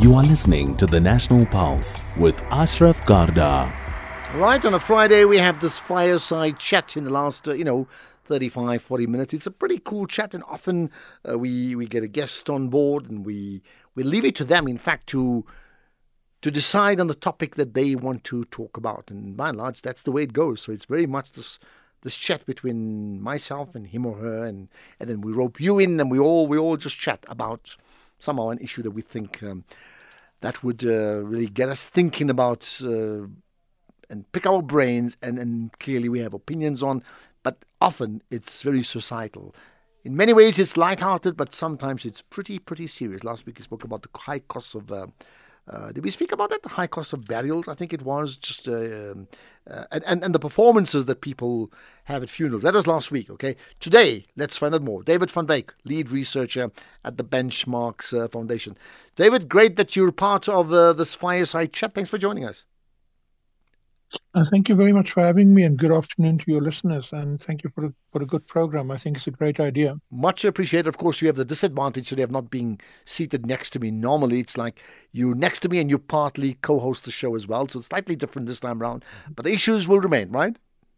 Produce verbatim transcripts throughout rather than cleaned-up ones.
You are listening to the National Pulse with Ashraf Garda. Right, on a Friday we have this fireside chat in the last, uh, you know, thirty-five, forty minutes. It's a pretty cool chat, and often uh, we we get a guest on board and we, we leave it to them, in fact, to to decide on the topic that they want to talk about. And by and large, that's the way it goes. So it's very much this this chat between myself and him or her, and, and then we rope you in, and we all we all just chat about somehow an issue that we think um, that would uh, really get us thinking about uh, and pick our brains, and, and clearly we have opinions on, but often it's very societal. In many ways it's lighthearted, but sometimes it's pretty, pretty serious. Last week we spoke about the high costs of, uh, uh, did we speak about that? The high cost of burials, I think it was, just uh, um, uh, and, and the performances that people have at funerals. That was last week, okay? Today, let's find out more. David van Wyk, lead researcher at the Benchmarks uh, Foundation. David, great that you're part of uh, this fireside chat. Thanks for joining us. Uh, thank you very much for having me, and good afternoon to your listeners, and thank you for a, for a good program. I think it's a great idea. Much appreciated. Of course, you have the disadvantage today of not being seated next to me. Normally, it's like you're next to me and you partly co-host the show as well, so it's slightly different this time around. But the issues will remain, right?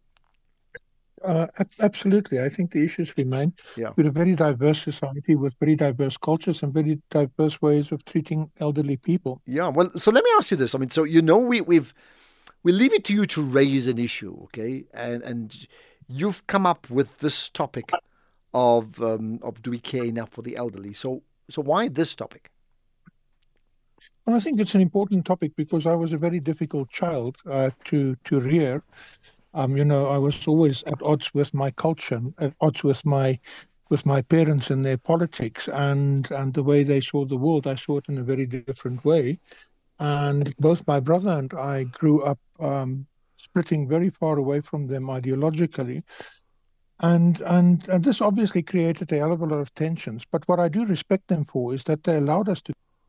Uh, absolutely. I think the issues remain. Yeah. We're a very diverse society with very diverse cultures and very diverse ways of treating elderly people. Yeah, well, so let me ask you this. I mean, so, you know, we, we've We leave it to you to raise an issue, okay? And and you've come up with this topic of um, of do we care enough for the elderly? So so why this topic? Well, I think it's an important topic because I was a very difficult child uh, to to rear. Um, you know, I was always at odds with my culture, at odds with my with my parents and their politics, and and the way they saw the world. I saw it in a very different way. And both my brother and I grew up um, splitting very far away from them ideologically. And, and and this obviously created a hell of a lot of tensions. But what I do respect them for is that they allowed us to...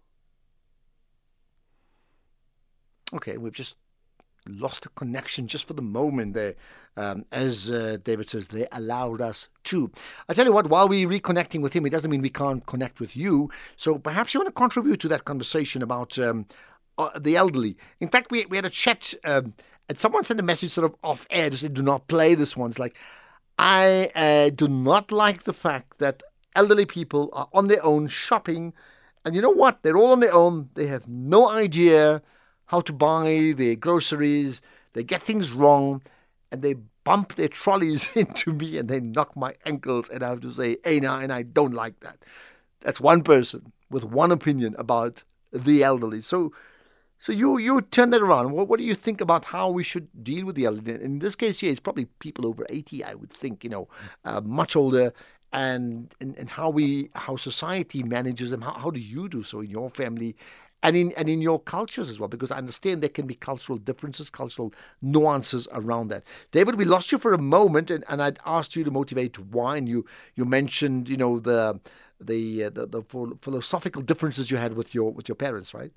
Okay, we've just lost a connection just for the moment there. Um, as uh, David says, they allowed us to. I tell you what, while we're reconnecting with him, it doesn't mean we can't connect with you. So perhaps you want to contribute to that conversation about um, uh, the elderly. In fact, we we had a chat, um, and someone sent a message sort of off air to say, do not play this one. It's like, I uh, do not like the fact that elderly people are on their own shopping. And you know what? They're all on their own. They have no idea how to buy their groceries. They get things wrong, and they bump their trolleys into me, and they knock my ankles, and I have to say, hey, now, and I don't like that. That's one person with one opinion about the elderly. So so you you turn that around. What, what do you think about how we should deal with the elderly? In this case here, it's probably people over eighty, I would think, you know, uh, much older, and, and, and how we how society manages them. How, how do you do so in your family? And in and in your cultures as well, because I understand there can be cultural differences, cultural nuances around that. David, we lost you for a moment, and, and I'd asked you to motivate why, and you you mentioned, you know, the the uh, the, the philosophical differences you had with your with your parents, right?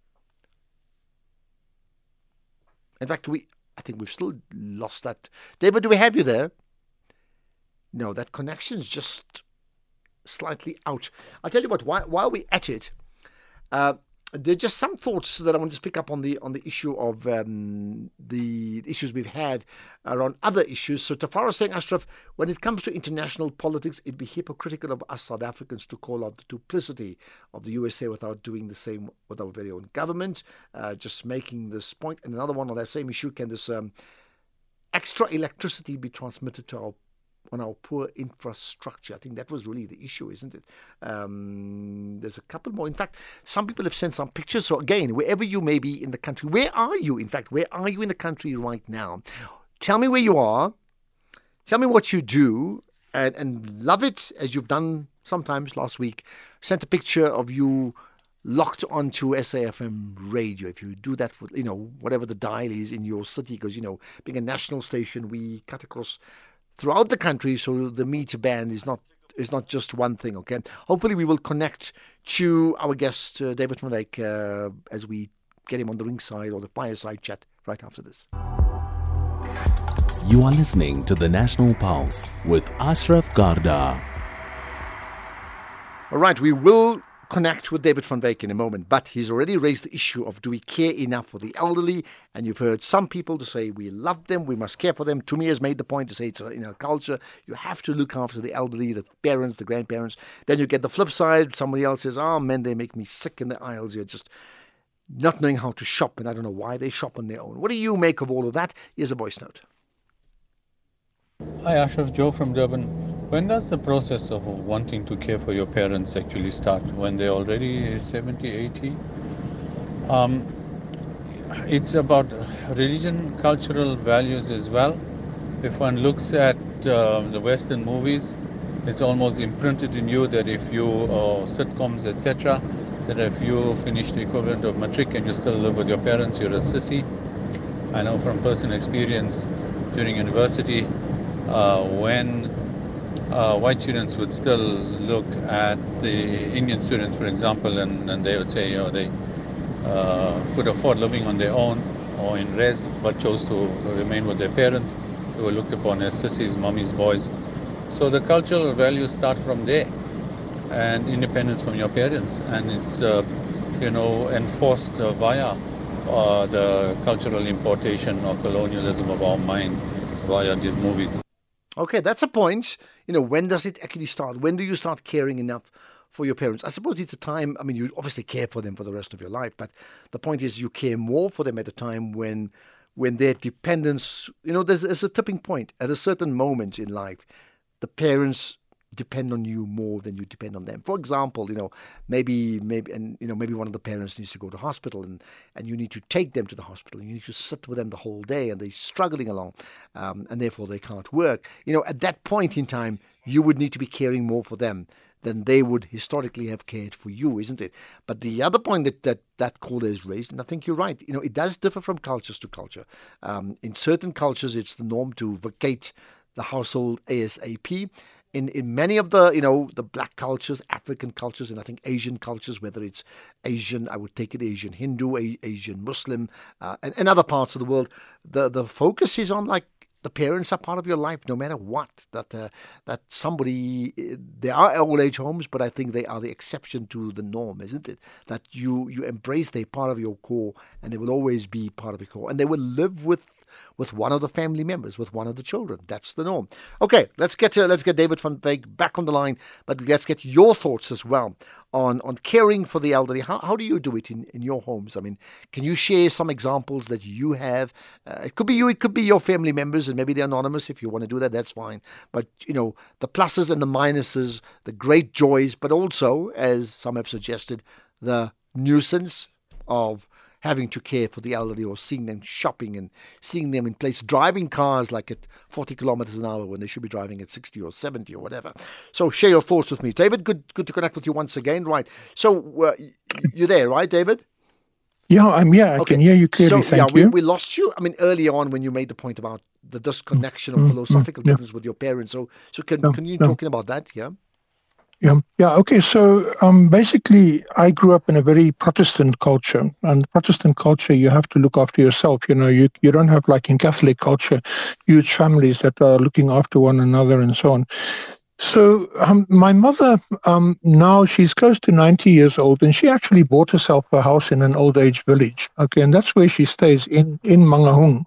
In fact, we I think we've still lost that. David, do we have you there? No, that connection's just slightly out. I'll tell you what. While while we're at it. Uh, There are just some thoughts that I want to pick up on the on the issue of um, the issues we've had around other issues. So Tafara is saying, Ashraf, when it comes to international politics, it'd be hypocritical of us South Africans to call out the duplicity of the U S A without doing the same with our very own government. Uh, just making this point. And another one on that same issue, can this um, extra electricity be transmitted to our on our poor infrastructure? I think that was really the issue, isn't it? Um, there's a couple more. In fact, some people have sent some pictures. So again, wherever you may be in the country, where are you? In fact, where are you in the country right now? Tell me where you are. Tell me what you do, and, and love it, as you've done sometimes last week. Sent a picture of you locked onto S A F M radio. If you do that with, you know, whatever the dial is in your city, because, you know, being a national station, we cut across throughout the country, so the meter band is not is not just one thing, okay? Hopefully we will connect to our guest, uh, David van Wyk, uh, as we get him on the ringside or the fireside chat right after this. You are listening to the National Pulse with Ashraf Garda. All right, we will connect with David van Wyk in a moment, but he's already raised the issue of, do we care enough for the elderly? And you've heard some people to say we love them, we must care for them. Tumi has made the point to say it's in our culture, you have to look after the elderly, the parents, the grandparents. Then you get the flip side, somebody else says, oh man, they make me sick in the aisles, you're just not knowing how to shop, and I don't know why they shop on their own. What do you make of all of that? Here's a voice note. Hi, Ashraf, Joe from Durban. When does the process of wanting to care for your parents actually start? When they're already seventy, eighty? Um, it's about religion, cultural values as well. If one looks at uh, the Western movies, it's almost imprinted in you that if you, uh, sitcoms, et cetera, that if you finish the equivalent of matric and you still live with your parents, you're a sissy. I know from personal experience during university, uh, when uh, white students would still look at the Indian students, for example, and, and they would say, you know, they uh, could afford living on their own or in res, but chose to remain with their parents. They were looked upon as sissies, mummies, boys. So the cultural values start from there, and independence from your parents, and it's uh, you know enforced uh, via uh, the cultural importation or colonialism of our mind via these movies. Okay, that's a point. You know, when does it actually start? When do you start caring enough for your parents? I suppose it's a time, I mean, you obviously care for them for the rest of your life, but the point is you care more for them at a time when when their dependence, you know, there's, there's a tipping point. At a certain moment in life, the parents depend on you more than you depend on them. For example, you know, maybe, maybe, and you know, maybe one of the parents needs to go to hospital, and, and you need to take them to the hospital. You need to sit with them the whole day, and they're struggling along, um, and therefore they can't work. You know, at that point in time, you would need to be caring more for them than they would historically have cared for you, isn't it? But the other point that that, that caller has raised, and I think you're right, you know, it does differ from cultures to culture. Um, in certain cultures, it's the norm to vacate the household ASAP. In in many of the, you know, the black cultures, African cultures, and I think Asian cultures, whether it's Asian, I would take it Asian Hindu, A- Asian Muslim, uh, and, and other parts of the world, the, the focus is on, like, the parents are part of your life no matter what. That uh, that somebody, there are old age homes, but I think they are the exception to the norm, isn't it? That you, you embrace, they're part of your core, and they will always be part of your core, and they will live with with one of the family members, with one of the children. That's the norm. Okay, let's get to, let's get David van Wyk back on the line, but let's get your thoughts as well on, on caring for the elderly. How how do you do it in, in your homes? I mean, can you share some examples that you have? Uh, it could be you, it could be your family members, and maybe they're anonymous. If you want to do that, that's fine. But, you know, the pluses and the minuses, the great joys, but also, as some have suggested, the nuisance of having to care for the elderly, or seeing them shopping and seeing them in place, driving cars like at forty kilometers an hour when they should be driving at sixty or seventy or whatever. So share your thoughts with me. David, good good to connect with you once again. Right. So uh, you're there, right, David? Yeah, I'm here. I okay. can hear you clearly. So, Thank yeah, you. We, we lost you. I mean, early on when you made the point about the disconnection of mm, philosophical mm, difference yeah. with your parents. So, so can, yeah, can you yeah. talking about that? Yeah. Yeah, yeah, okay. So um, basically, I grew up in a very Protestant culture, and Protestant culture, you have to look after yourself. You know, you you don't have, like in Catholic culture, huge families that are looking after one another and so on. So um, my mother, um, now she's close to ninety years old, and she actually bought herself a house in an old age village. Okay, and that's where she stays in in Mangaung.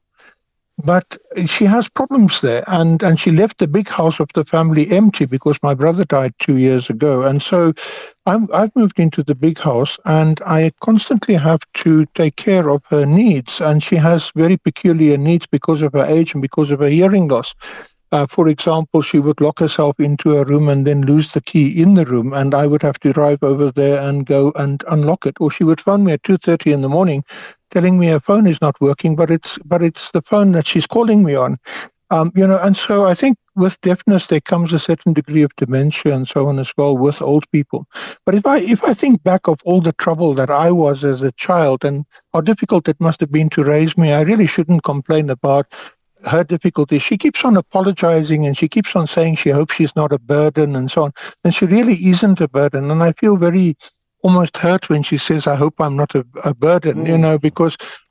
But she has problems there, and, and she left the big house of the family empty because my brother died two years ago. And so I'm, I've moved into the big house, and I constantly have to take care of her needs. And she has very peculiar needs because of her age and because of her hearing loss. Uh, for example, she would lock herself into a room and then lose the key in the room, and I would have to drive over there and go and unlock it. Or she would phone me at two thirty in the morning telling me her phone is not working, but it's but it's the phone that she's calling me on. Um, you know, and so I think with deafness there comes a certain degree of dementia and so on as well with old people. But if I if I think back of all the trouble that I was as a child and how difficult it must have been to raise me, I really shouldn't complain about her difficulties. She keeps on apologizing, and she keeps on saying she hopes she's not a burden and so on. And she really isn't a burden. And I feel very almost hurt when she says, I hope I'm not a, a burden, mm. you know, because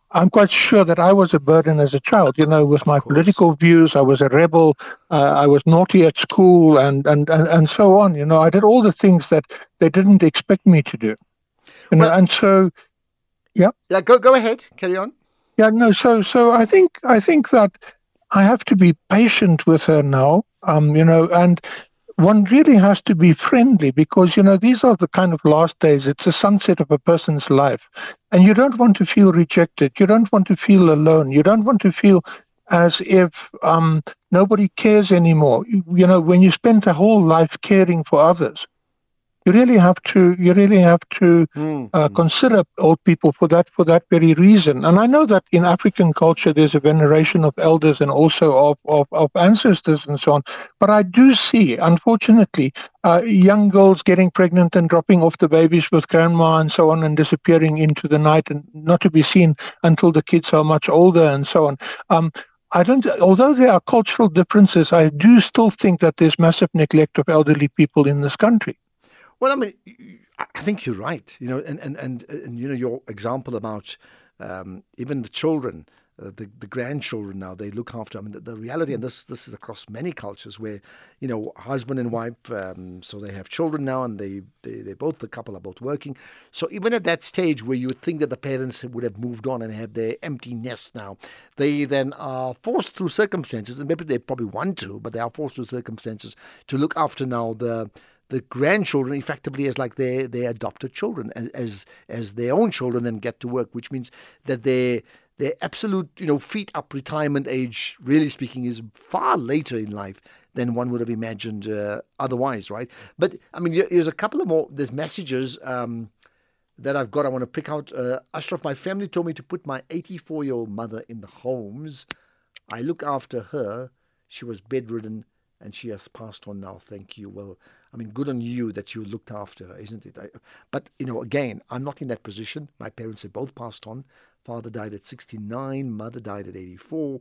I'm quite sure that I was a burden as a child, you know, with Of my course. political views. I was a rebel. Uh, I was naughty at school and, and, and, and so on. You know, I did all the things that they didn't expect me to do. You know, Well- and so, yeah. Yeah, go go ahead. Carry on. Yeah, no, so so I think I think that I have to be patient with her now, um, you know, and one really has to be friendly because, you know, these are the kind of last days. It's a sunset of a person's life. And you don't want to feel rejected. You don't want to feel alone. You don't want to feel as if um, nobody cares anymore. You, you know, when you spend a whole life caring for others, you really have to you really have to Mm. uh, consider old people for that for that very reason. And I know that in African culture there's a veneration of elders and also of of, of ancestors and so on. But I do see, unfortunately, uh, young girls getting pregnant and dropping off the babies with grandma and so on and disappearing into the night and not to be seen until the kids are much older and so on. Um, I don't. Although there are cultural differences, I do still think that there's massive neglect of elderly people in this country. Well, I mean, I I think you're right. You know, and and and, and you know your example about um, even the children, uh, the the grandchildren now they look after. I mean, the, the reality, and this this is across many cultures where you know husband and wife, um, so they have children now, and they, they they both the couple are both working. So even at that stage where you would think that the parents would have moved on and have their empty nest now, they then are forced through circumstances, and maybe they probably want to, but they are forced through circumstances to look after now the. the grandchildren effectively as like their their adopted children as, as as their own children then get to work, which means that their their absolute you know feet up retirement age, really speaking, is far later in life than one would have imagined uh, otherwise, right? But I mean, here's a couple of more. There's messages um, that I've got. I want to pick out. Uh, Ashraf, my family told me to put my eighty-four-year-old mother in the homes. I look after her. She was bedridden and she has passed on now. Thank you. Well, I mean, good on you that you looked after her, isn't it? I, but, you know, again, I'm not in that position. My parents have both passed on. Father died at sixty-nine, mother died at eighty-four.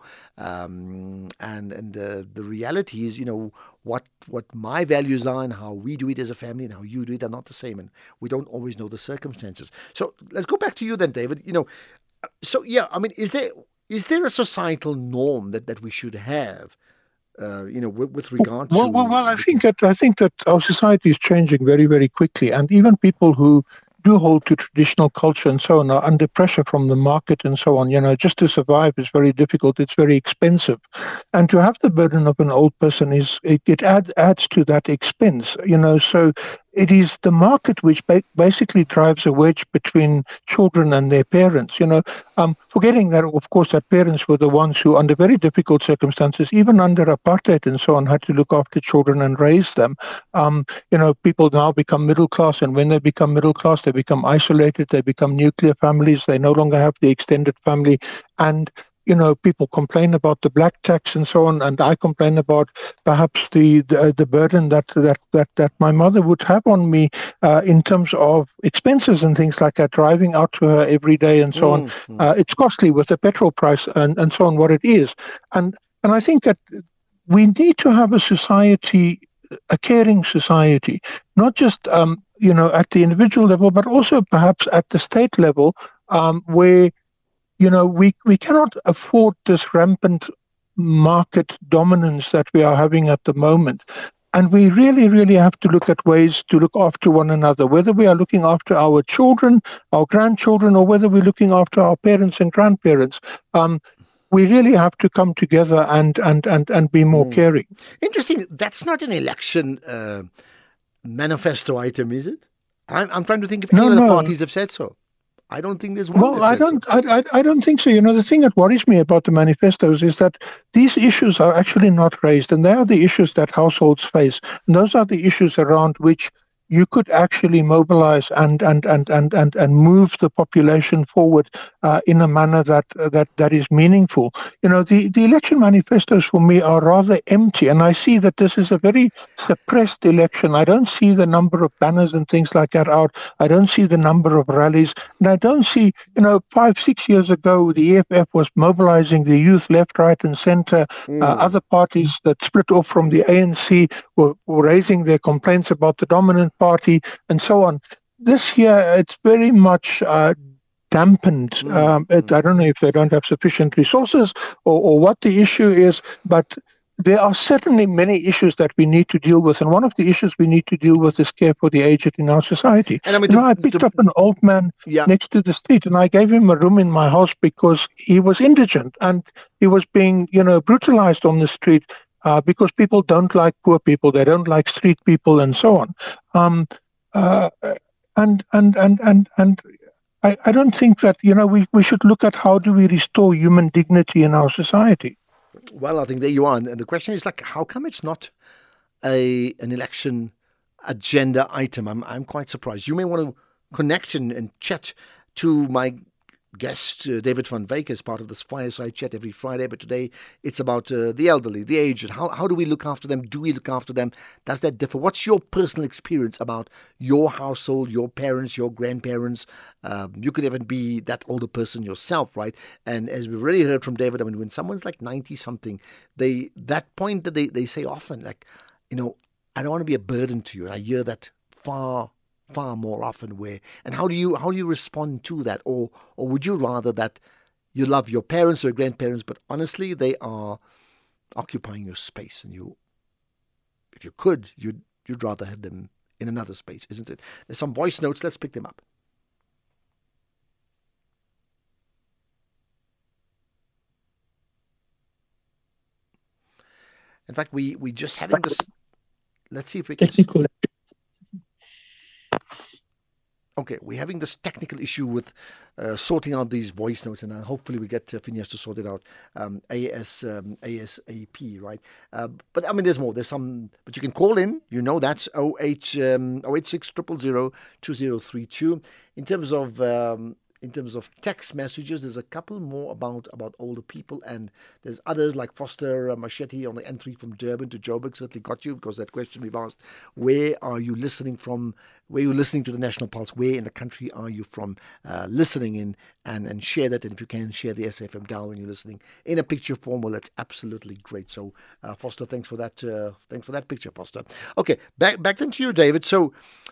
Um, and and uh, the reality is, you know, what what my values are and how we do it as a family and how you do it are not the same. And we don't always know the circumstances. So let's go back to you then, David. You know, so, yeah, I mean, is there is there a societal norm that, that we should have? Uh, you know, with, with regard to well, well, well, I think that I think that our society is changing very, very quickly, and even people who do hold to traditional culture and so on are under pressure from the market and so on. You know, just to survive is very difficult. It's very expensive, and to have the burden of an old person is it, it adds adds to that expense. You know, so it is the market which ba- basically drives a wedge between children and their parents, you know, um, forgetting that, of course, that parents were the ones who, under very difficult circumstances, even under apartheid and so on, had to look after children and raise them. Um, you know, people now become middle class, and when they become middle class, they become isolated, they become nuclear families, they no longer have the extended family, and you know, people complain about the black tax and so on, and I complain about perhaps the the, the burden that, that that that my mother would have on me uh, in terms of expenses and things like that, driving out to her every day and so Mm, on. Uh, it's costly with the petrol price and, and so on, what it is. And and I think that we need to have a society, a caring society, not just, um, you know, at the individual level, but also perhaps at the state level, um, where You know, we, we cannot afford this rampant market dominance that we are having at the moment. And we really, really have to look at ways to look after one another, whether we are looking after our children, our grandchildren, or whether we're looking after our parents and grandparents. Um, we really have to come together and, and, and, and be more Mm. caring. Interesting. That's not an election uh, manifesto item, is it? I'm, I'm trying to think if any No, of the no. parties have said so. I don't think there's one. Well, that I said so. don't, I, I, I don't think so. You know, the thing that worries me about the manifestos is that these issues are actually not raised, and they are the issues that households face. And those are the issues around which you could actually mobilize and and and and and, and move the population forward uh, in a manner that uh, that that is meaningful. You know, the the election manifestos for me are rather empty, and I see that this is a very suppressed election. I don't see the number of banners and things like that out. I don't see the number of rallies, and I don't see, you know, five six years ago the E F F was mobilizing the youth left, right, and center. Mm. Uh, other parties that split off from the A N C were, were raising their complaints about the dominant party and so on. This year, it's very much uh, dampened. Mm, Um, it, I don't know if they don't have sufficient resources or, or what the issue is, but there are certainly many issues that we need to deal with. And one of the issues we need to deal with is care for the aged in our society. And I mean, you to, know, I picked to, up an old man yeah. next to the street, and I gave him a room in my house because he was indigent and he was being, you know, brutalized on the street uh, because people don't like poor people. They don't like street people and so on. Um, uh, and, and, and, and, and, I, I don't think that, you know, we, we should look at how do we restore human dignity in our society. Well, I think there you are. And the question is like, how come it's not a an election agenda item? I'm I'm quite surprised. You may want to connect and, and chat to my guest, uh, David van Wyk, as part of this fireside chat every Friday. But today it's about uh, the elderly, the aged. How how do we look after them? Do we look after them? Does that differ? What's your personal experience about your household, your parents, your grandparents? Um, you could even be that older person yourself, right? And as we've already heard from David, I mean, when someone's like ninety-something, they that point that they, they say often, like, you know, I don't want to be a burden to you. And I hear that far far more often. Where and how do you how do you respond to that, or or would you rather that you love your parents or grandparents, but honestly they are occupying your space, and you, if you could, you'd you'd rather have them in another space, isn't it? There's some voice notes. Let's pick them up. In fact, we we just having this. Let's see if we can. Technical. Okay, we're having this technical issue with uh, sorting out these voice notes, and uh, hopefully we get uh, Phineas to sort it out um, AS, um, ASAP, right? Uh, but I mean, there's more. There's some, but you can call in. You know that's oh eight um, oh eight six zero zero zero two zero three two. In terms of um, in terms of text messages, there's a couple more about about older people, and there's others like Foster uh, Machete on the N three from Durban to Joburg. Certainly got you, because that question we've asked: where are you listening from? Where are you listening to the National Pulse? Where in the country are you from uh, listening in? And and share that. And if you can, share the S F M dial when you're listening in a picture form. Well, that's absolutely great. So, uh, Foster, thanks for that. Uh, thanks for that picture, Foster. Okay, back back then to you, David. So,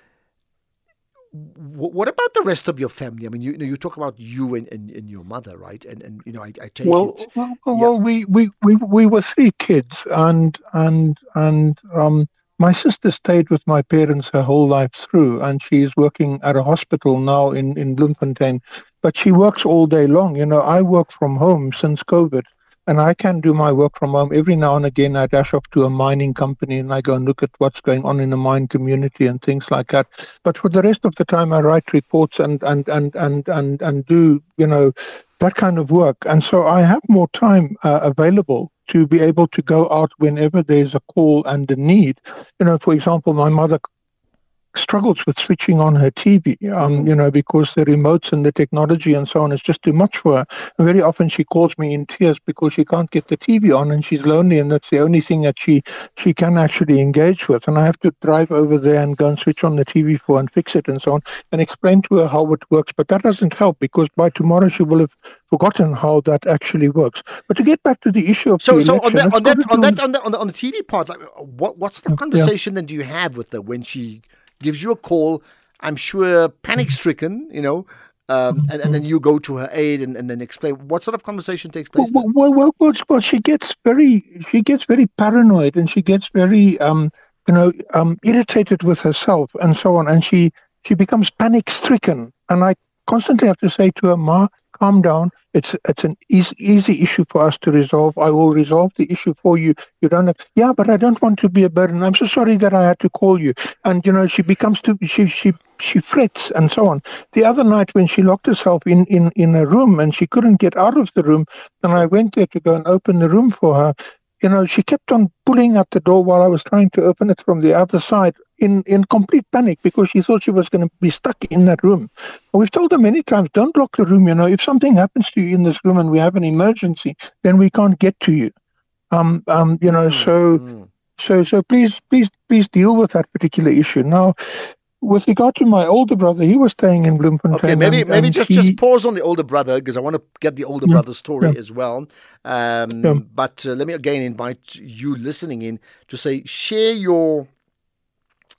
what about the rest of your family? I mean, you, you know, you talk about you and, and, and your mother, right? And and you know, I, I take well, it. Well, well, yeah. well we, we, we, we were three kids, and and and um, my sister stayed with my parents her whole life through, and she's working at a hospital now in in Bloemfontein. But she works all day long. You know, I work from home since COVID. And I can do my work from home. Every now and again, I dash off to a mining company and I go and look at what's going on in the mine community and things like that. But for the rest of the time, I write reports and and and and and, and do, you know, that kind of work. And so I have more time uh, available to be able to go out whenever there's a call and a need. You know, for example, my mother struggles with switching on her T V, um, you know, because the remotes and the technology and so on is just too much for her. And very often she calls me in tears because she can't get the T V on and she's lonely, and that's the only thing that she, she can actually engage with. And I have to drive over there and go and switch on the T V for and fix it and so on and explain to her how it works. But that doesn't help, because by tomorrow she will have forgotten how that actually works. But to get back to the issue of so, the so election, on that, on that, on that, with... on the, on the on the T V part, like, what what sort of conversation yeah. then do you have with her when she gives you a call? I'm sure panic-stricken, you know, um, and, and then you go to her aid and, and then explain what sort of conversation takes place. Well, well, well, well, well, she gets very, she gets very paranoid, and she gets very, um, you know, um, irritated with herself and so on, and she she becomes panic-stricken. And I constantly have to say to her, "Ma, calm down. It's it's an easy, easy issue for us to resolve. I will resolve the issue for you. You don't have, yeah, but I don't want to be a burden. I'm so sorry that I had to call you." And, you know, she becomes too, she, she, she frets and so on. The other night when she locked herself in, in, in a room and she couldn't get out of the room, and I went there to go and open the room for her, you know, she kept on pulling at the door while I was trying to open it from the other side in, in complete panic, because she thought she was going to be stuck in that room. And we've told her many times, don't lock the room. You know, if something happens to you in this room and we have an emergency, then we can't get to you. Um, um, you know, so, mm. so, so please, please, please deal with that particular issue. Now, with regard to my older brother, he was staying in Bloemfontein. Okay, maybe and, maybe and just, he, just pause on the older brother, because I want to get the older yeah, brother's story yeah. as well. Um, yeah. But uh, let me again invite you listening in to say, share your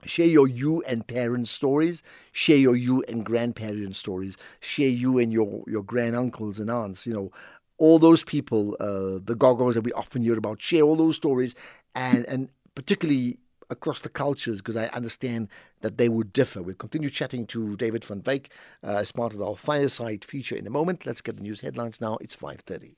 Share your you and parents stories. Share your you and grandparents stories. Share you and your, your granduncles and aunts. You know, all those people, uh, the gogos that we often hear about. Share all those stories, and and particularly across the cultures, because I understand that they would differ. We'll continue chatting to David van Wyk uh, as part of our Fireside feature in a moment. Let's get the news headlines now. It's five thirty.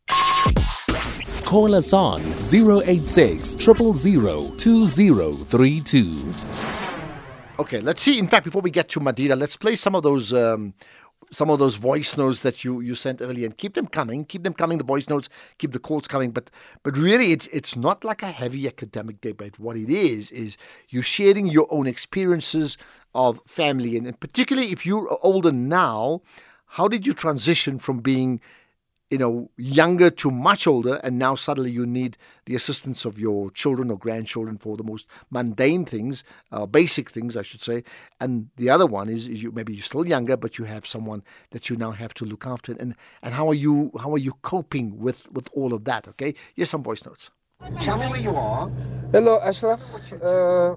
Call us on zero eight six, zero zero zero, two zero three two. Okay, let's see. In fact, before we get to Madida, let's play some of those um, some of those voice notes that you, you sent earlier, and keep them coming. Keep them coming. The voice notes, keep the calls coming. But but really, it's it's not like a heavy academic debate. What it is is you sharing your own experiences of family, and, and particularly if you're older now, how did you transition from being, you know, younger to much older, and now suddenly you need the assistance of your children or grandchildren for the most mundane things, uh, basic things, I should say. And the other one is, is you maybe you're still younger, but you have someone that you now have to look after. And and how are you how are you coping with, with all of that? Okay, here's some voice notes. Tell me where you are. Hello, Ashraf. Uh,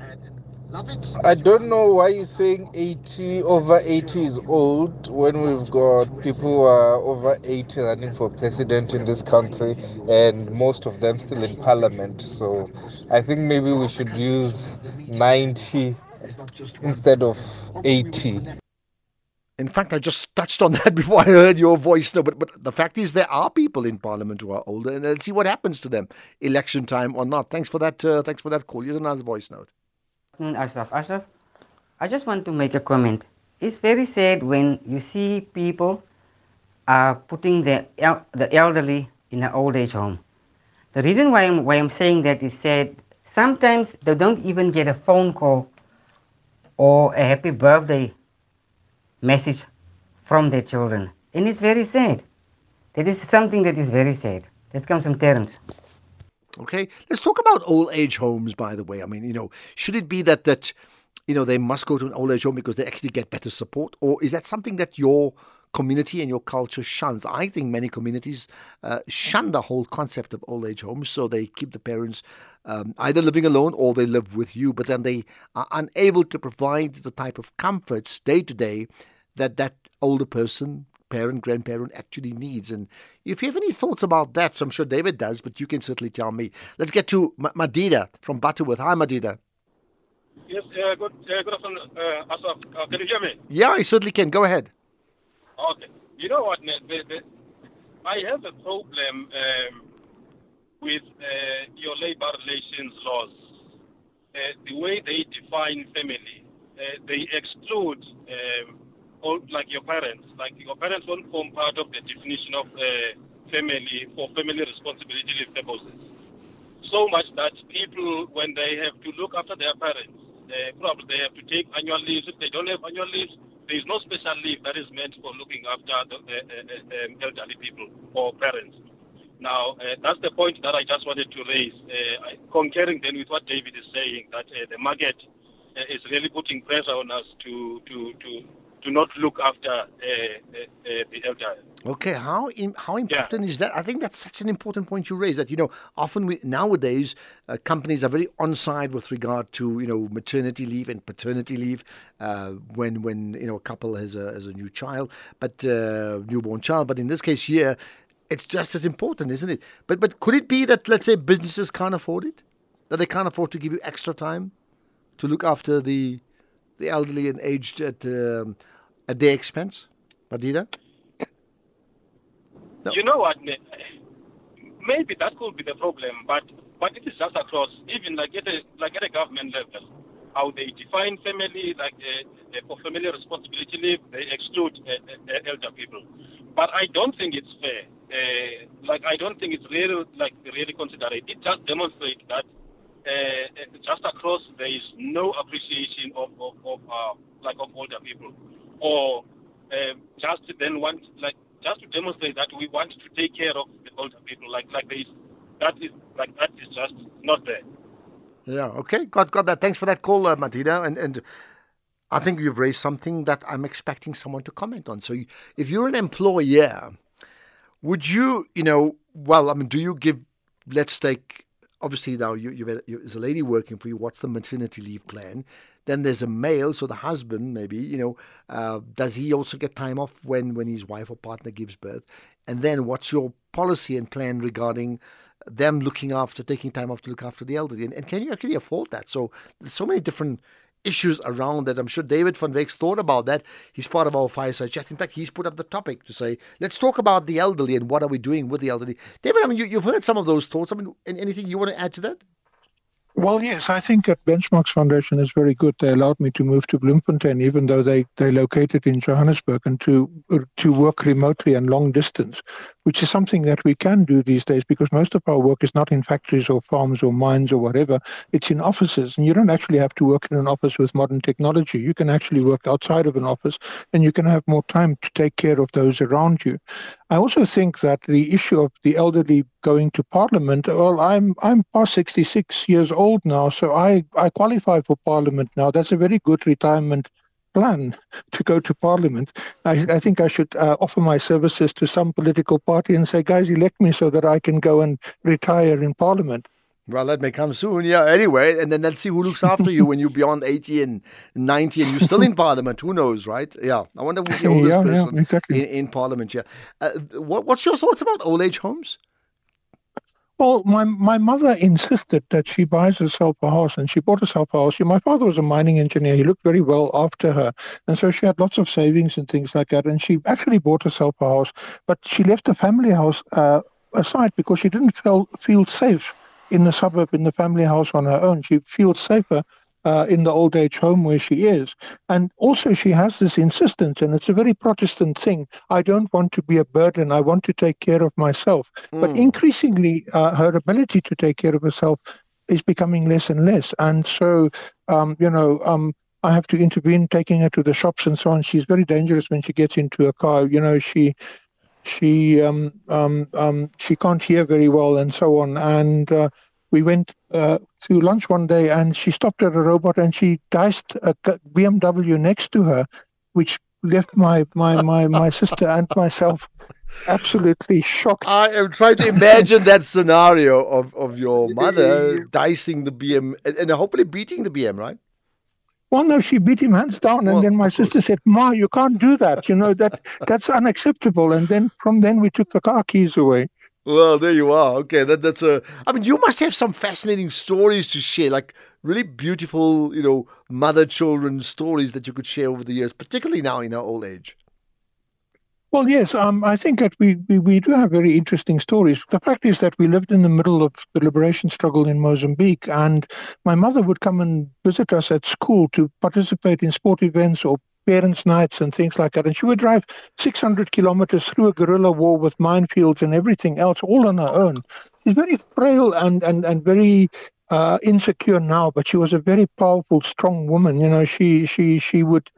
I don't know why you're saying eighty, over eighty is old when we've got people who are over eighty running for president in this country, and most of them still in parliament. So I think maybe we should use ninety instead of eighty. In fact, I just touched on that before I heard your voice. No, but, but the fact is there are people in parliament who are older, and let's see what happens to them, election time or not. Thanks for that. Uh, thanks for that call. Here's another voice note. Ashraf, Ashraf, I just want to make a comment. It's very sad when you see people are putting the el- the elderly in an old age home. The reason why I'm why I'm saying that is sad. Sometimes they don't even get a phone call or a happy birthday message from their children, and it's very sad. That is something that is very sad. That comes from Terence. Okay, let's talk about old age homes, by the way. I mean, you know, should it be that, that, you know, they must go to an old age home because they actually get better support? Or is that something that your community and your culture shuns? I think many communities uh, shun the whole concept of old age homes, so they keep the parents um, either living alone or they live with you, but then they are unable to provide the type of comforts day to day that that older person, parent, grandparent actually needs. And if you have any thoughts about that, so I'm sure David does, but you can certainly tell me. Let's get to M- Madida from Butterworth. Hi, Madida. Yes, uh, good, uh, good afternoon, uh, Asaf. Uh, can you hear me? Yeah, I certainly can. Go ahead. Okay. You know what, the, the, I have a problem um, with uh, your labor relations laws. Uh, the way they define family, uh, they exclude um, all, like your parents. Like your parents won't form part of the definition of uh, family for family responsibility leave purposes. So much that people, when they have to look after their parents, uh, probably they have to take annual leaves. If they don't have annual leaves, there is no special leave that is meant for looking after the uh, uh, um, elderly people or parents. Now, uh, that's the point that I just wanted to raise, uh, concurring then with what David is saying, that uh, the market uh, is really putting pressure on us to to to, to not look after uh, uh, uh, the elderly. Okay, how in, how important yeah. is that? I think that's such an important point you raise. That you know, often we, nowadays uh, companies are very on side with regard to you know maternity leave and paternity leave uh, when when you know a couple has a has a new child, but uh, newborn child. But in this case here, it's just as important, isn't it? But but could it be that let's say businesses can't afford it, that they can't afford to give you extra time to look after the the elderly and aged at um, at their expense, Madida? No. You know what? Maybe that could be the problem, but but it is just across, even like at a like at a government level, how they define family, like uh, for family responsibility leave, they exclude uh, uh, elder people. But I don't think it's fair. Uh, like I don't think it's really like really considerate. It just demonstrates that uh, just across there is no appreciation of of, of uh, like of older people, or uh, just then want like. Just to demonstrate that we want to take care of the older people, like like this, that is like that is just not there. Yeah. Okay. Got got that. Thanks for that call, uh, Madida. And and I think you've raised something that I'm expecting someone to comment on. So, you, if you're an employer, would you, you know, well, I mean, do you give? Let's take obviously now you, you, you there's a lady working for you. What's the maternity leave plan? Then there's a male, so the husband maybe, you know, uh, does he also get time off when, when his wife or partner gives birth? And then what's your policy and plan regarding them looking after, taking time off to look after the elderly? And, and can you actually afford that? So there's so many different issues around that. I'm sure David van Wyk thought about that. He's part of our fireside chat. In fact, he's put up the topic to say, let's talk about the elderly and what are we doing with the elderly. David, I mean, you, you've heard some of those thoughts. I mean, anything you want to add to that? Well, yes, I think that Benchmarks Foundation is very good. They allowed me to move to Bloemfontein, even though they they located in Johannesburg, and to to work remotely and long distance, which is something that we can do these days because most of our work is not in factories or farms or mines or whatever. It's in offices, and you don't actually have to work in an office with modern technology. You can actually work outside of an office, and you can have more time to take care of those around you. I also think that the issue of the elderly going to Parliament, well, I'm I'm past sixty-six years old now, so I, I qualify for Parliament now. That's a very good retirement plan to go to Parliament. I, I think I should uh, offer my services to some political party and say, guys, elect me so that I can go and retire in Parliament. Well, that may come soon, yeah. Anyway, and then let's see who looks after you when you're beyond eighty and ninety and you're still in Parliament. Who knows, right? Yeah. I wonder who's the oldest yeah, person yeah, exactly. in, in Parliament, yeah. Uh, what, what's your thoughts about old age homes? Well, my my mother insisted that she buys herself a house, and she bought herself a house. My father was a mining engineer. He looked very well after her, and so she had lots of savings and things like that, and she actually bought herself a house, but she left the family house uh, aside because she didn't feel, feel safe in the suburb, in the family house on her own. She feels safer uh, in the old age home where she is. And also she has this insistence, and it's a very Protestant thing. I don't want to be a burden. I want to take care of myself. Mm. But increasingly, uh, her ability to take care of herself is becoming less and less. And so, um, you know, um, I have to intervene, taking her to the shops and so on. She's very dangerous when she gets into a car. You know, she... She um, um, um, she can't hear very well and so on. And uh, we went uh, to lunch one day, and she stopped at a robot and she diced a B M W next to her, which left my my my, my sister and myself absolutely shocked. I am trying to imagine that scenario of, of your mother dicing the B M and, and hopefully beating the B M, right? Well, no, she beat him hands down, and well, then my sister said, "Ma, you can't do that. You know that that's unacceptable." And then from then we took the car keys away. Well, there you are. Okay, that that's a. I mean, you must have some fascinating stories to share, like really beautiful, you know, mother-children stories that you could share over the years, particularly now in our old age. Well, yes, um, I think that we, we, we do have very interesting stories. The fact is that we lived in the middle of the liberation struggle in Mozambique, and my mother would come and visit us at school to participate in sport events or parents' nights and things like that. And she would drive six hundred kilometers through a guerrilla war with minefields and everything else, all on her own. She's very frail and, and, and very uh, insecure now, but she was a very powerful, strong woman. You know, she she she would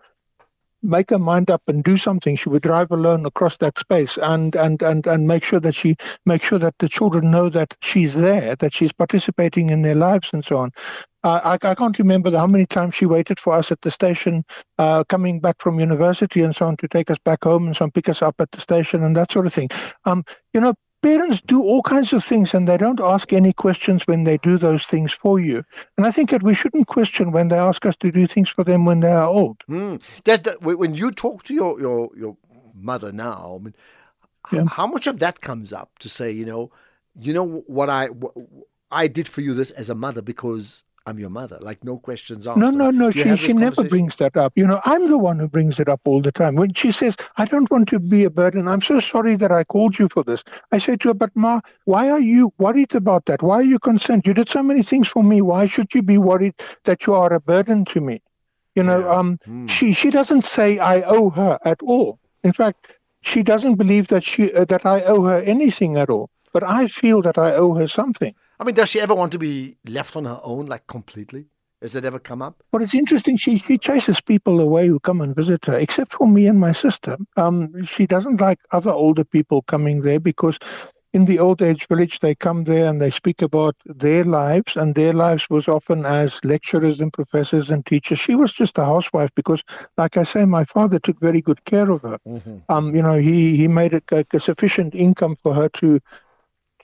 make her mind up and do something. She would drive alone across that space and and and and make sure that she make sure that the children know that she's there, that she's participating in their lives and so on. Uh, I, I can't remember how many times she waited for us at the station, uh, coming back from university and so on, to take us back home and so on, pick us up at the station and that sort of thing. Um, you know, parents do all kinds of things, and they don't ask any questions when they do those things for you. And I think that we shouldn't question when they ask us to do things for them when they are old. Mm. Does that, when you talk to your, your, your mother now, I mean, yeah. how much of that comes up to say, you know, you know what I, what I did for you this as a mother because I'm your mother, like no questions asked. No, no, no. She she never brings that up. You know, I'm the one who brings it up all the time. When she says, I don't want to be a burden, I'm so sorry that I called you for this. I say to her, but Ma, why are you worried about that? Why are you concerned? You did so many things for me. Why should you be worried that you are a burden to me? You know, yeah. um, mm. she, she doesn't say I owe her at all. In fact, she doesn't believe that she uh, that I owe her anything at all. But I feel that I owe her something. I mean, does she ever want to be left on her own, like completely? Has that ever come up? Well, it's interesting. She she chases people away who come and visit her, except for me and my sister. Um, she doesn't like other older people coming there because in the old age village, they come there and they speak about their lives, and their lives was often as lecturers and professors and teachers. She was just a housewife because, like I say, my father took very good care of her. Mm-hmm. Um, you know, he, he made a, a sufficient income for her to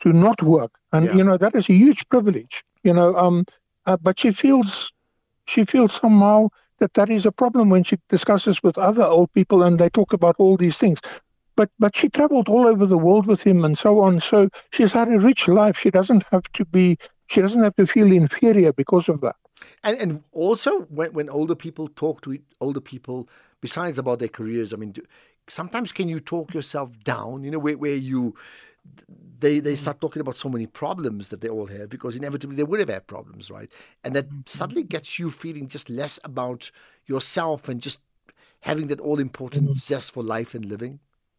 to not work, and Yeah. you know that is a huge privilege. You know, um, uh, but she feels she feels somehow that that is a problem when she discusses with other old people, and they talk about all these things. But but she traveled all over the world with him and so on. So she's had a rich life. She doesn't have to be. She doesn't have to feel inferior because of that. And and also when when older people talk to older people, besides about their careers, I mean, do, sometimes can you talk yourself down? You know, where where you they they start talking about so many problems that they all have, because inevitably they would have had problems, right? And that suddenly gets you feeling just less about yourself and just having that all important zest for life and living.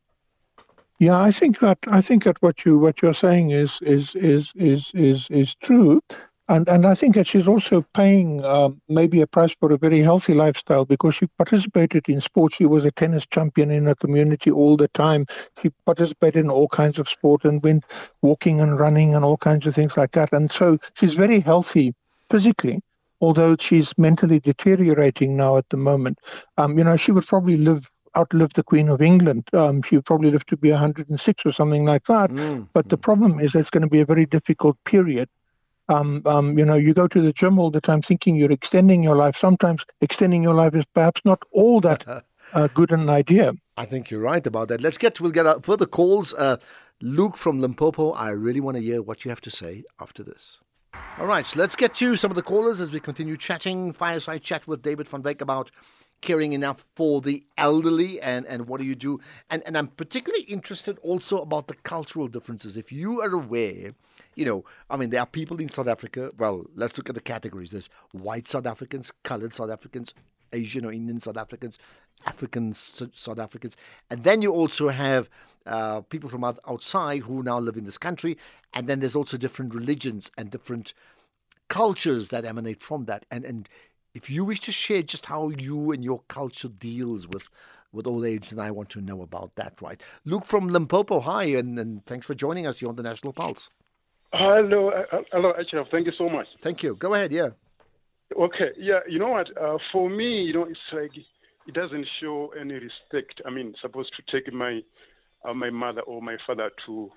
Yeah, I think that I think that what you what you're saying is is is is is is true, and and I think that she's also paying um, maybe a price for a very healthy lifestyle, because she participated in sports. She was a tennis champion in her community all the time. She participated in all kinds of sport and went walking and running and all kinds of things like that. And so she's very healthy physically, although she's mentally deteriorating now at the moment. Um, you know, she would probably live. outlive the Queen of England. Um, she would probably live to be one hundred six or something like that. Mm. But the problem is it's going to be a very difficult period. Um, um, you know, you go to the gym all the time thinking you're extending your life. Sometimes extending your life is perhaps not all that uh, good an idea. I think you're right about that. Let's get, we'll get uh, further calls. Uh, Luke from Limpopo, I really want to hear what you have to say after this. All right, so let's get to some of the callers as we continue chatting. Fireside chat with David van Wyk about caring enough for the elderly, and, and what do you do? And and I'm particularly interested also about the cultural differences. If you are aware, you know, I mean, there are people in South Africa. Well, let's look at the categories. There's white South Africans, colored South Africans, Asian or Indian South Africans, African South Africans. And then you also have uh, people from outside who now live in this country. And then there's also different religions and different cultures that emanate from that. And and if you wish to share just how you and your culture deals with, with old age, then I want to know about that, right? Luke from Limpopo, hi, and, and thanks for joining us here on the National Pulse. Hello, uh, hello, Ashraf. Thank you so much. Thank you. Go ahead, yeah. Okay, yeah, you know what? Uh, for me, you know, it's like it doesn't show any respect. I mean, supposed to take my uh, my mother or my father to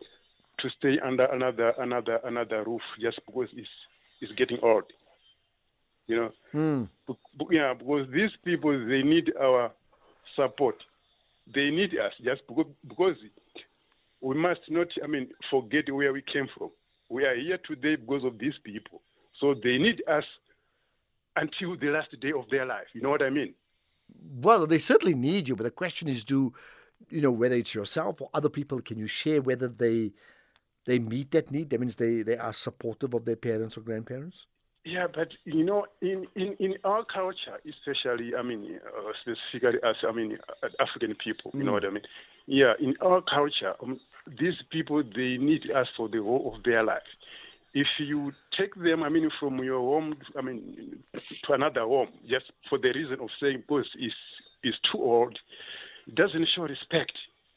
to stay under another another another roof just because it's it's getting old. You know, mm. B- yeah, because these people, they need our support. They need us just because, because we must not, I mean, forget where we came from. We are here today because of these people. So they need us until the last day of their life. You know what I mean? Well, they certainly need you, but the question is, do, you know, whether it's yourself or other people, can you share whether they they meet that need? That means they, they are supportive of their parents or grandparents? Yeah, but, you know, in, in, in our culture, especially, I mean, uh, specifically as, I mean, uh, African people, you mm. know what I mean? Yeah, in our culture, um, these people, they need us for the whole of their life. If you take them, I mean, from your home, I mean, to another home, just for the reason of saying, because it's, it's too old, it doesn't show respect.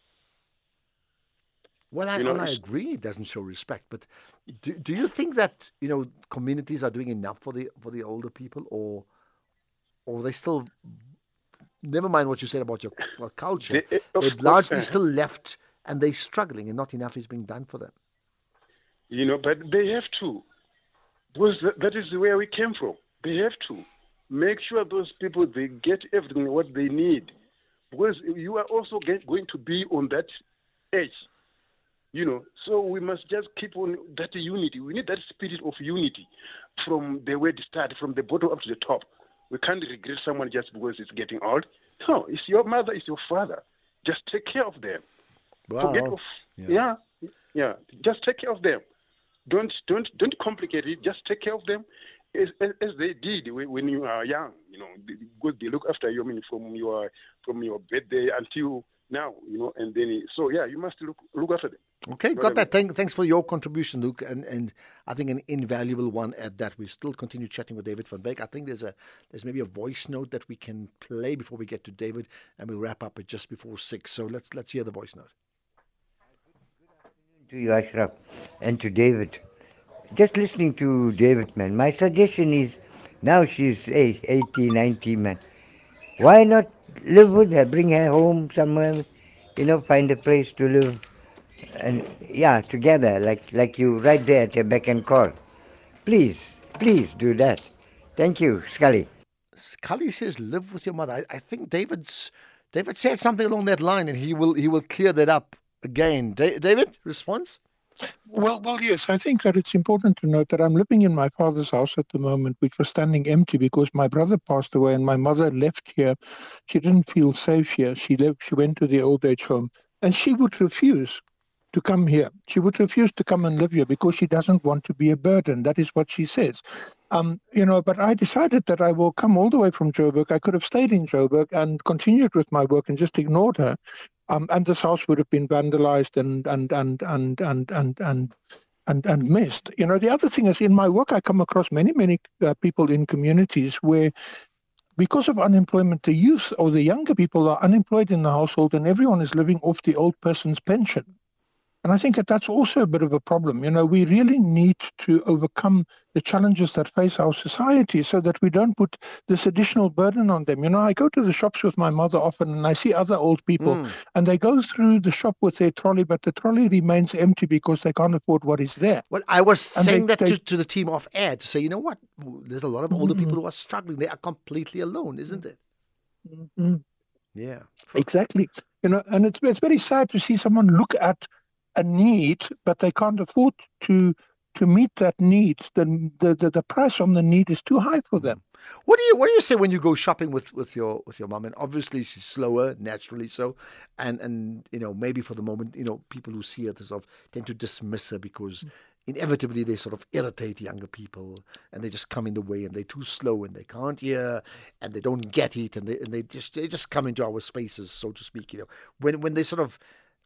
Well, I, you know, and I agree it doesn't show respect, but do, do you think that, you know, communities are doing enough for the for the older people, or or they still, never mind what you said about your, your culture, they, they're largely still left and they're struggling and not enough is being done for them? You know, but they have to, because that is where we came from. They have to make sure those people, they get everything what they need, because you are also get, going to be on that age. You know, so we must just keep on that unity. We need that spirit of unity from the way it started, from the bottom up to the top. We can't regret someone just because it's getting old. No, it's your mother, it's your father. Just take care of them. Wow. Forget of, yeah. yeah, yeah. Just take care of them. Don't don't don't complicate it. Just take care of them as, as, as they did when you are young. You know, because they look after you. I mean, from your from your birthday until now. You know, and then so yeah, you must look look after them. Okay, got that. Thank, thanks for your contribution, Luke, and, and I think an invaluable one at that. We still continue chatting with David van Wyk. I think there's a there's maybe a voice note that we can play before we get to David, and we'll wrap up at just before six. So let's let's hear the voice note. To you, Ashraf, and to David. Just listening to David, man, my suggestion is, now she's eighty, ninety, man. Why not live with her, bring her home somewhere, you know, find a place to live. and yeah, together, like like you right there at your beck and call. Please, please do that. Thank you, Scully. Scully says, "Live with your mother." I, I think David's David said something along that line, and he will he will clear that up again. Da- David, response? Well, well, yes. I think that it's important to note that I'm living in my father's house at the moment, which was standing empty because my brother passed away and my mother left here. She didn't feel safe here. She left. She went to the old age home, and she would refuse to come here. She would refuse to come and live here because she doesn't want to be a burden. That is what she says. Um, you know, but I decided that I will come all the way from Joburg. I could have stayed in Joburg and continued with my work and just ignored her. Um, and this house would have been vandalized and and and and and and and and, and missed. You know, the other thing is in my work, I come across many, many uh, people in communities where, because of unemployment, the youth or the younger people are unemployed in the household and everyone is living off the old person's pension. And I think that that's also a bit of a problem. You know, we really need to overcome the challenges that face our society so that we don't put this additional burden on them. You know, I go to the shops with my mother often and I see other old people mm. and they go through the shop with their trolley, but the trolley remains empty because they can't afford what is there. Well, I was and saying they, that they, to, to the team off air to say, you know what, there's a lot of older mm-hmm. people who are struggling. They are completely alone, isn't it? Mm-hmm. Yeah. Exactly. You know, and it's it's very sad to see someone look at a need, but they can't afford to to meet that need. The, the the the price on the need is too high for them. What do you what do you say when you go shopping with, with your with your mom? And obviously she's slower, naturally so, and and you know maybe for the moment you know people who see her sort of tend to dismiss her because inevitably they sort of irritate younger people and they just come in the way and they're too slow and they can't hear and they don't get it and they and they just they just come into our spaces, so to speak. You know when when they sort of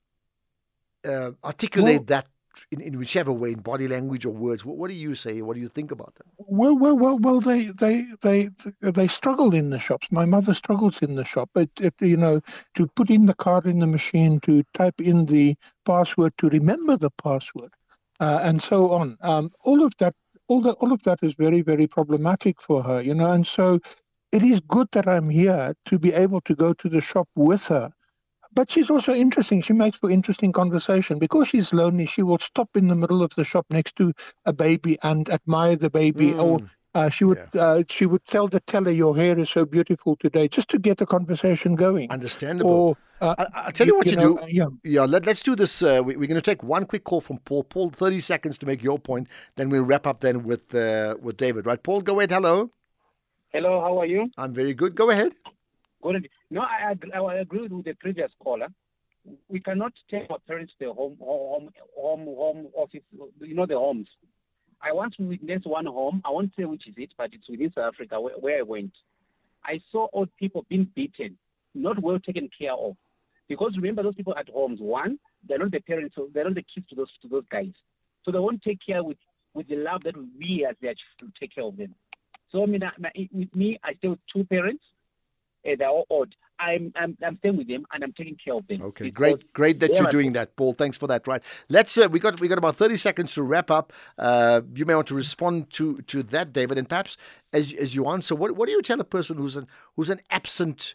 Uh, articulate well, that in, in whichever way, in body language or words. What, what do you say? What do you think about that? Well, well, well, well. They, they, they, they struggle in the shops. My mother struggles in the shop. It, it, you know, to put in the card in the machine, to type in the password, to remember the password, uh, and so on. Um, all of that, all that, all of that is very, very problematic for her. You know, and so it is good that I'm here to be able to go to the shop with her. But she's also interesting. She makes for interesting conversation. Because she's lonely, she will stop in the middle of the shop next to a baby and admire the baby. Mm. Or uh, she would yeah. uh, she would tell the teller, "Your hair is so beautiful today," just to get the conversation going. Understandable. Or, uh, I, I'll tell you, you what you, you know, do. Uh, yeah, yeah let, let's do this. Uh, we, we're going to take one quick call from Paul. Paul, thirty seconds to make your point. Then we'll wrap up then with uh, with David. Right, Paul? Go ahead. Hello. Hello. How are you? I'm very good. Go ahead. No, I, I agree with the previous caller. We cannot take our parents to the home, home, home, home office, you know, the homes. I once witnessed one home. I won't say which is it, but it's within South Africa where, where I went. I saw old people being beaten, not well taken care of. Because remember, those people at homes, one, they're not the parents, so they're not the kids to those to those guys. So they won't take care with, with the love that we as their children take care of them. So I mean, I, with me, I stay with two parents. Uh, they're all odd. I'm, I'm I'm staying with them and I'm taking care of them. Okay, great, great that you're doing that, Paul. Thanks for that. Right, let's. Uh, we got we got about thirty seconds to wrap up. Uh, you may want to respond to, to that, David, and perhaps as as you answer, what what do you tell a person who's an who's an absent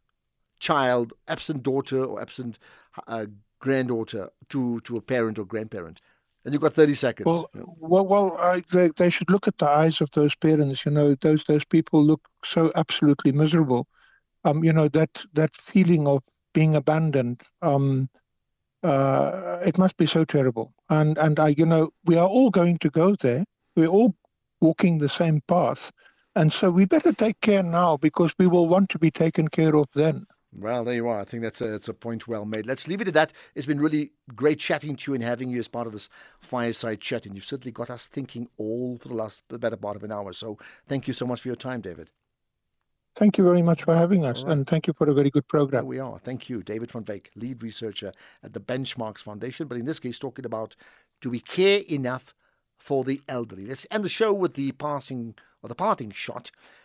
child, absent daughter, or absent uh, granddaughter to to a parent or grandparent? And you've got thirty seconds. Well, well, well I, they, they should look at the eyes of those parents. You know, those those people look so absolutely miserable. Um, you know, that that feeling of being abandoned, um, uh, it must be so terrible. And and I, you know, we are all going to go there. We're all walking the same path, and so we better take care now because we will want to be taken care of then. Well, there you are. I think that's a, that's a point well made. Let's leave it at that. It's been really great chatting to you and having you as part of this fireside chat. And you've certainly got us thinking all for the last the better part of an hour. So thank you so much for your time, David. Thank you very much for having us. Right. And thank you for a very good program. Here we are. Thank you. David van Wyk, lead researcher at the Benchmarks Foundation. But in this case, talking about, do we care enough for the elderly? Let's end the show with the passing or the parting shot